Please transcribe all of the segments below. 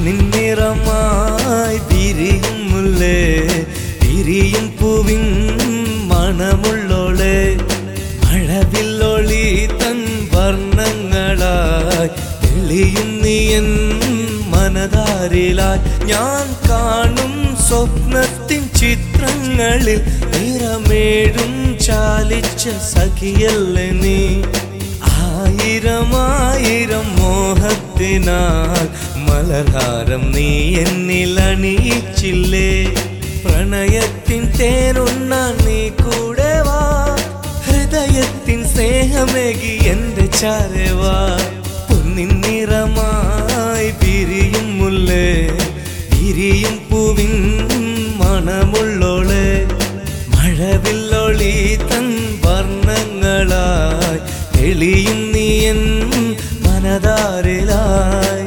പൊന്നിൻ നിറമായി വിരിയും മുല്ലേ വിരിയും പൂവിൻ മണമുള്ളോളെ മഴവില്ലൊളി തൻ വർണ്ണങ്ങളായി തെളിയും നീ എൻ മനതാരിലായി ഞാൻ കാണും സ്വപ്നത്തിൻ ചിത്രങ്ങളിൽ നിറമേഴും ചാലിച്ച സഖിയല്ലേ നീ ആയിരമായിരം മോഹത്തിനാൽ മലർഹാരം നീ എന്നിൽ അണിയിച്ചില്ലേ പ്രണയത്തിൻ തേനുണ്ണാൻ നീ കൂടെ വാ ഹൃദയത്തിൻ സ്നേഹമേകി എന്റെ ചാരെ വാ പൊന്നിൻ നിറമായി വിരിയും മുല്ലേ വിരിയും പൂവിൻ മണമുള്ളോളെ മഴവില്ലൊളി തൻ വർണ്ണങ്ങളായി തെളിയും നീ എൻ മനതാരിലായി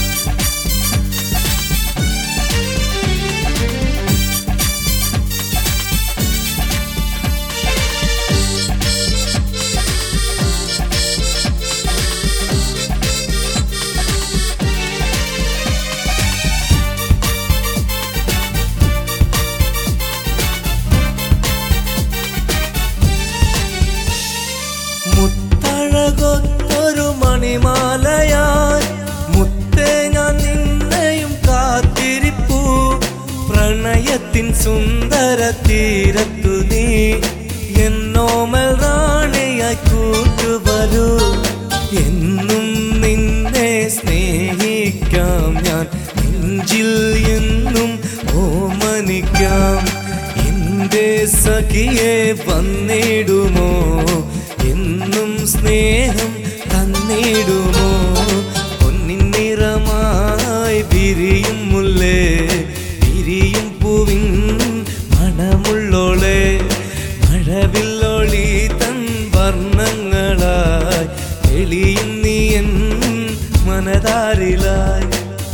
മുത്തഴകൊത്തൊരു മണിമാലയായി മുത്തേ ഞാൻ നിന്നെയും കാത്തിരിപ്പൂ പ്രണയത്തിൻ സുന്ദര തീരത്തു നീ എന്നോമൽ റാണിയായി കൂട്ടുവരൂ എന്നും നിന്നെ സ്നേഹിക്കാം ഞാൻ നെഞ്ചിൽ എന്നും ഓമനിക്കാം എന്റെ സഖിയെ വന്നിടുമോ എന്നും സ്നേഹം തന്നിടുമോ പൊന്നിൻ നിറമായി വിരിയും മുല്ലേ വിരിയും പൂവിൻ മണമുള്ളോളെ മഴവില്ലൊളി തൻ വർണ്ണങ്ങളായി തെളിയും നീ എൻ മനതാരിലായി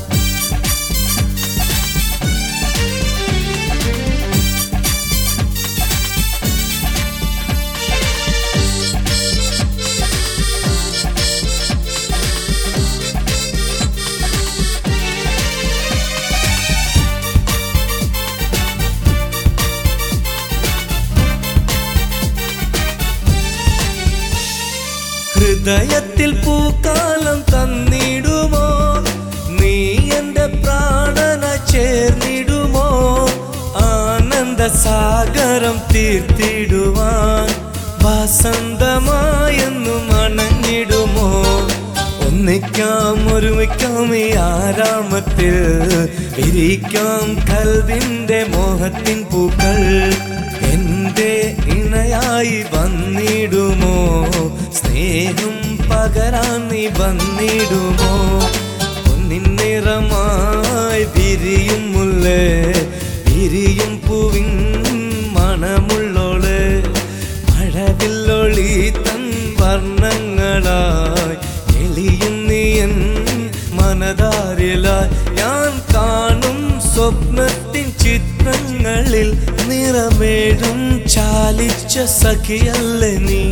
ഹൃദയത്തിൽ പൂക്കാലം തന്നിടുമോ നീ എന്റെ പ്രാണന ചേർന്നിടുമോ ആനന്ദ സാഗരം തീർത്തിടുവാൻ വസന്തമായെന്നും അണഞ്ഞിടുമോ ഒന്നിക്കാം ഒരുമിക്കാം ഈ ആരാമത്തിൽ വിരിക്കാം കൽവിന്റെ മോഹത്തിൻ പൂക്കൾ എന്റെ ഇണയായി വന്നിടുമോ സ്നേഹം പകരാൻ നീ വന്നിടുമോ പൊന്നിൻ നിറമായി വിരിയും മുല്ലേ വിരിയും പൂവിൻ മണമുള്ളോളെ മഴവില്ലൊളി തൻ വർണ്ണങ്ങളായി തെളിയും നീ എൻ മനതാരിലായി ഞാൻ കാണും സ്വപ്നത്തിൻ ചിത്രങ്ങളിൽ നിറമേഴും ചാലിച്ച സഖിയല്ലേ നീ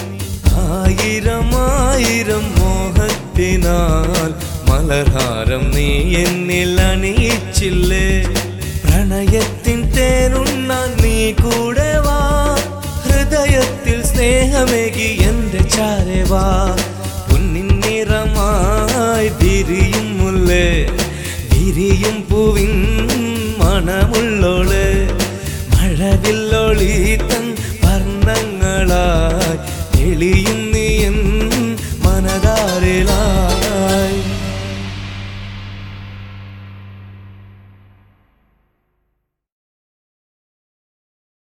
ആയിരമായിരം മോഹത്തിനാൽ മലർഹാരം നീ എന്നിൽ അണിയിച്ചില്ലേ പ്രണയത്തിൻ തേനുണ്ണാൻ നീ കൂടെ വാ ഹൃദയത്തിൽ സ്നേഹമേകി എന്റെ ചാരെ വാ പൊന്നിൻ നിറമായി വിരിയും മുല്ലേ വിരിയും പൂവിൻ മണമുള്ളോളെ മഴവില്ലൊളി തൻ